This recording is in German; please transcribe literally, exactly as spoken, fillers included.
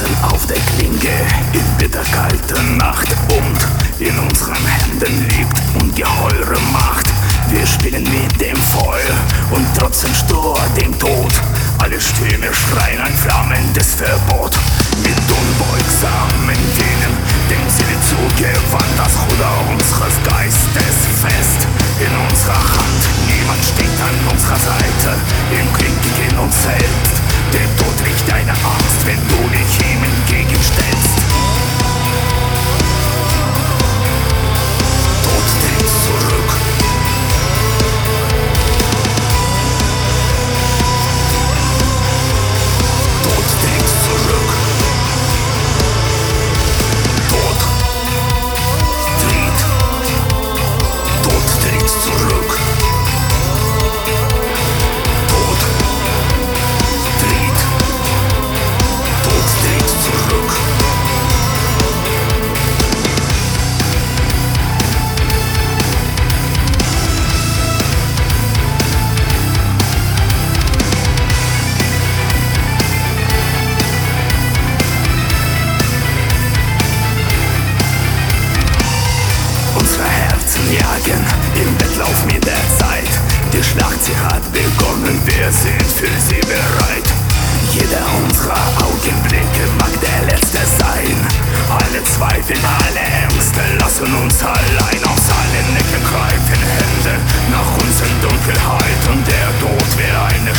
sitzen auf der Klinke in bitterkalter Nacht und in unseren Händen liegt ungeheure Macht. Wir spielen mit dem Feuer und trotzen stur dem Tod. Alle Stimmen schreien ein flammendes Verbot. Mit unbeugsamen Denen dem Ziel zugewandt, das Ruder unseres Geistes fest in unserer Hand. Niemand steht an unserer Seite, im Krieg gegen uns selbst. Der Tod riecht deine Angst, wenn du dich ihm entgegenstellst. Tod tritt zurück. Tod tritt zurück. Tod tritt. Tod tritt zurück. Tod tritt. Tod tritt zurück. Unsere Herzen jagen im Wettlauf mit der Zeit. Die Schlacht, sie hat begonnen, wir sind für sie bereit. Jeder unserer Augenblicke mag der letzte sein. Alle Zweifel, alle Ängste lassen uns allein. Aus allen Ecken greifen Hände nach uns in Dunkelheit. Und der Tod will eine